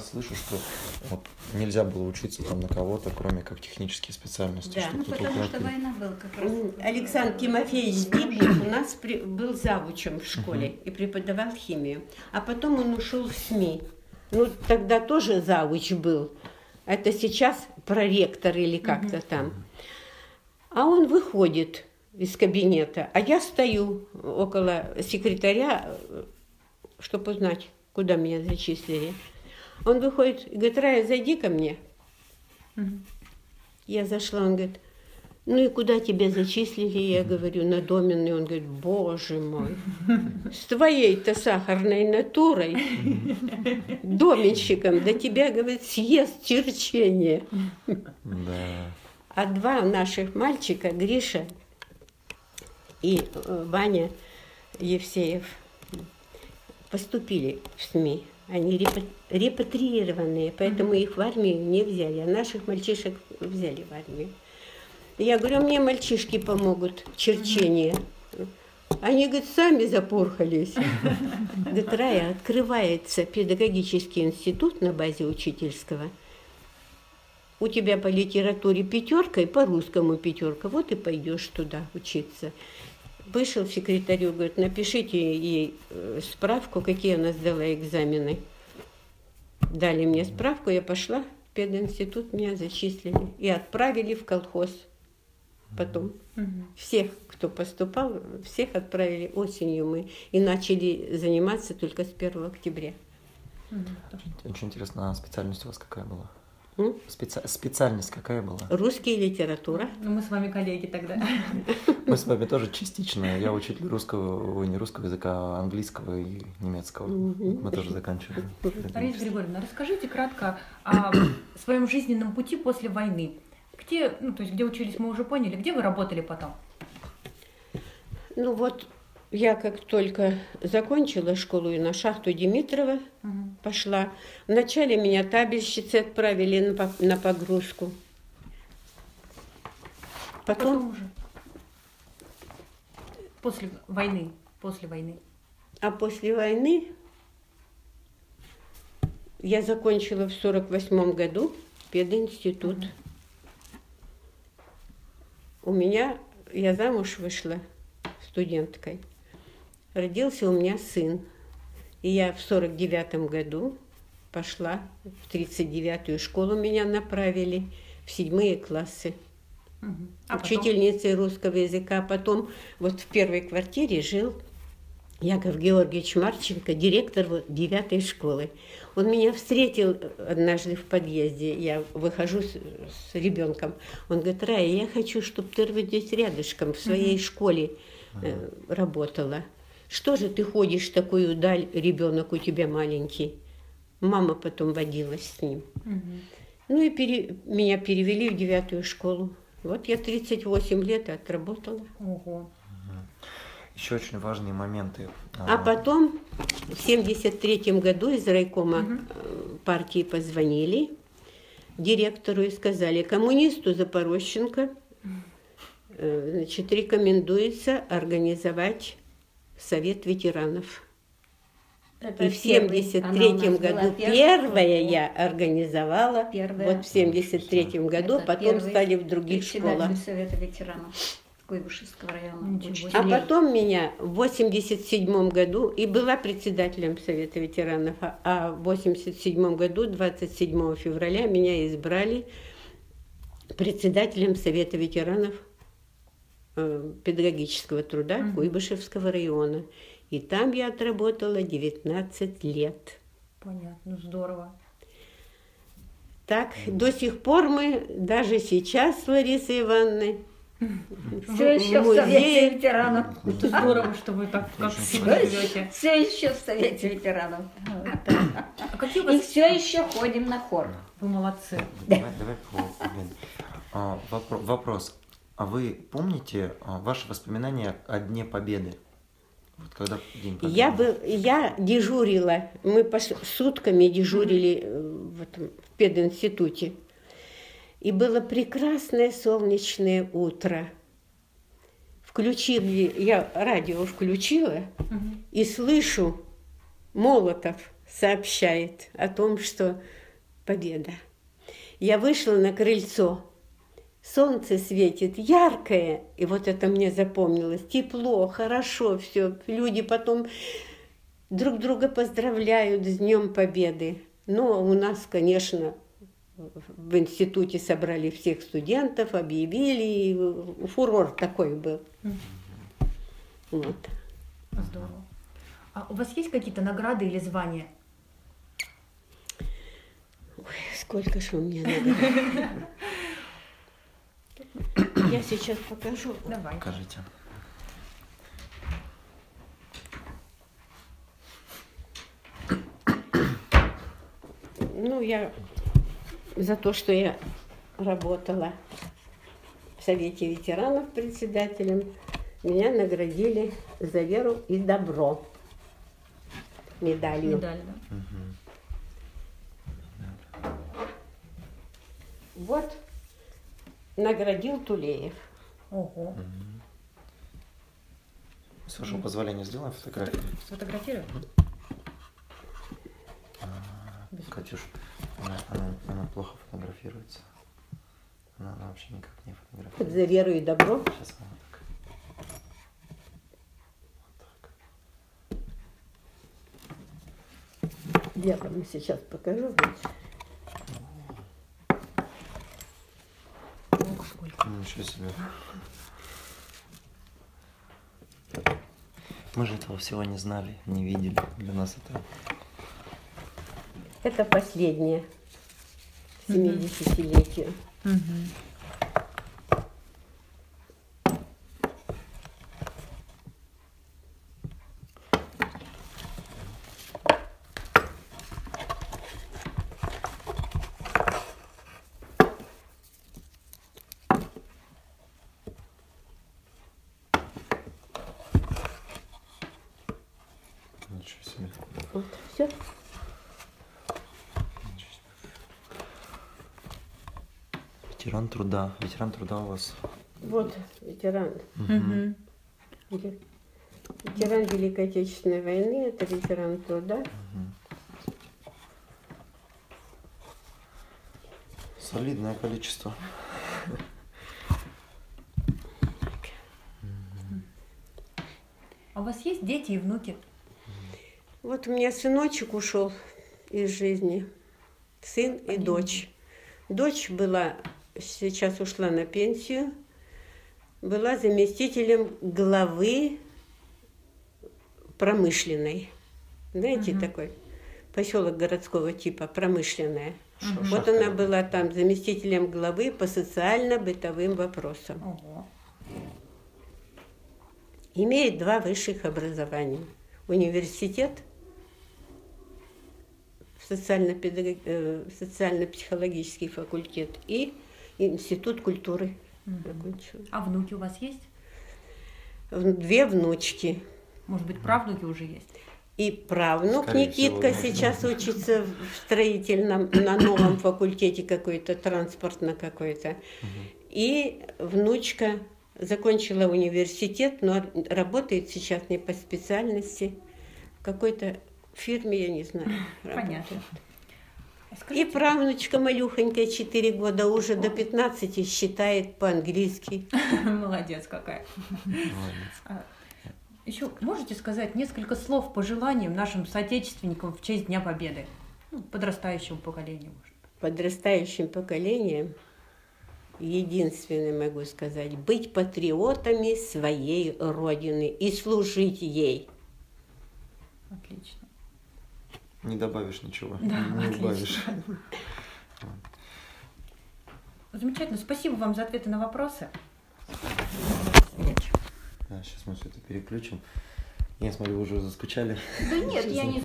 раз слышу, что вот нельзя было учиться там на кого-то, кроме как технические специальности. Да, что потому что война была как раз. Александр Тимофеевич Сдибнев у нас был завучем в школе и преподавал химию. А потом он ушел в СМИ. Ну, тогда тоже завуч был. Это сейчас проректор или как-то там. А он выходит из кабинета, а я стою около секретаря, чтобы узнать, куда меня зачислили. Он выходит и говорит: Рая, зайди ко мне. Я зашла, он говорит: ну и куда тебя зачислили? Я говорю: на доменный. Он говорит: боже мой, с твоей-то сахарной натурой, доменщиком, да тебя, говорит, съест черчение. Да. А два наших мальчика, Гриша и Ваня Евсеев, поступили в СМИ. Они репатриированные, поэтому их в армию не взяли, а наших мальчишек взяли в армию. Я говорю: мне мальчишки помогут, черчение. Они, говорят, сами запорхались. Говорит: Рая, открывается педагогический институт на базе учительского. У тебя по литературе 5 и по русскому 5. Вот и пойдешь туда учиться. Вышел секретарю, говорит: напишите ей справку, какие она сдала экзамены. Дали мне справку, я пошла в пединститут, меня зачислили и отправили в колхоз. Потом всех, кто поступал, всех отправили осенью мы и начали заниматься только с 1 октября. Очень интересно, а специальность у вас какая была? Специальность какая была? Русский и литература. Ну, мы с вами коллеги тогда. Мы с вами тоже частично. Я учитель русского, не русского языка, а английского и немецкого. Мы тоже заканчивали. Раиса Григорьевна, расскажите кратко о своем жизненном пути после войны. Где, ну, то есть, где учились, мы уже поняли. Где вы работали потом? Ну вот, я как только закончила школу и на шахту Димитрова пошла. Вначале меня табельщицы отправили на погрузку. Потом уже? После войны. А после войны я закончила в 1948 году пединститут. Я замуж вышла студенткой. Родился у меня сын. И я в 1949 году пошла в 1939-ю школу, меня направили в 7 классы. Учительницей русского языка. Потом вот в первой квартире жил Яков Георгиевич Марченко, директор 9-й школы. Он меня встретил однажды в подъезде. Я выхожу с ребенком. Он говорит: Рая, я хочу, чтобы ты здесь рядышком в своей школе работала. Что же ты ходишь в такую даль, ребенок у тебя маленький? Мама потом водилась с ним. Ну и меня перевели в 9-ю школу. Вот я 38 лет отработала. Ого. Еще очень важные моменты. А потом в 1973 году из райкома партии позвонили директору и сказали: коммунисту Запорожченко, значит, рекомендуется организовать совет ветеранов. Это и в 1973 году первая я организовала, вот в 1973 году, потом стали в других школах. Совета ветеранов Куйбышевского района. А потом меня в 1987 году, и была председателем Совета ветеранов, а в 1987 году, 27 февраля, меня избрали председателем Совета ветеранов педагогического труда Куйбышевского района. И там я отработала 19 лет. Понятно, здорово. Так, до сих пор мы, даже сейчас с Ларисой Ивановной, все еще в Совете ветеранов. Это здорово, что вы так как живете. Все еще в Совете ветеранов. А какие у И вас... все еще ходим на хор. Вы молодцы. Давай вопрос. А вы помните ваши воспоминания о Дне Победы? Вот когда День Победы? Я дежурила, мы сутками дежурили в пединституте. И было прекрасное солнечное утро. Я радио включила и слышу: Молотов сообщает о том, что победа. Я вышла на крыльцо, солнце светит яркое, и вот это мне запомнилось. Тепло, хорошо все. Люди потом друг друга поздравляют с Днем Победы. Но у нас, конечно, в институте собрали всех студентов, объявили, и фурор такой был. Вот. Здорово. А у вас есть какие-то награды или звания? Ой, сколько же у меня наград. Я сейчас покажу. Давай. Покажите. Ну, я за то, что я работала в Совете ветеранов председателем, меня наградили за веру и добро медалью. Медаль, да. Вот наградил Тулеев. Ого. С вашего позволения сделаем фотографию? Сфотографирую? Катюш, она плохо фотографируется. Она вообще никак не фотографируется. За веру и добро. Сейчас она так. Вот так. Я вам сейчас покажу. Ох, сколько. Ничего себе. Мы же этого всего не знали, не видели. Для нас Это последнее 70-летию. Ничего себе. Вот, все. Ветеран труда. Ветеран труда у вас. Вот ветеран. Мгм. Ветеран Великой Отечественной войны, это ветеран труда. Солидное количество. А у вас есть дети и внуки? Вот у меня сыночек ушел из жизни, сын и дочь. Дочь была, сейчас ушла на пенсию, была заместителем главы промышленной. Знаете, такой поселок городского типа, промышленная. Вот она была там заместителем главы по социально-бытовым вопросам. Ого. Имеет 2 высших образования. Университет, социально-психологический факультет и институт культуры. Закончила. А внуки у вас есть? 2 внучки. Может быть, правнуки уже есть? И правнук Скорее Никитка всего, сейчас учится в строительном, на новом факультете какой-то, транспортно какой-то. И внучка закончила университет, но работает сейчас не по специальности, в какой-то фирме, я не знаю. Понятно. И правнучка малюхонькая, 4 года, уже до 15 считает по-английски. Молодец какая. Еще можете сказать несколько слов пожеланиям нашим соотечественникам в честь Дня Победы? Ну, подрастающему поколению, может быть. Подрастающим поколением единственное могу сказать: быть патриотами своей Родины и служить ей. Отлично. Не добавишь ничего. Да, не отлично. убавишь. Замечательно. Спасибо вам за ответы на вопросы. Да, сейчас мы все это переключим. Я смотрю, вы уже заскучали. Да нет, я не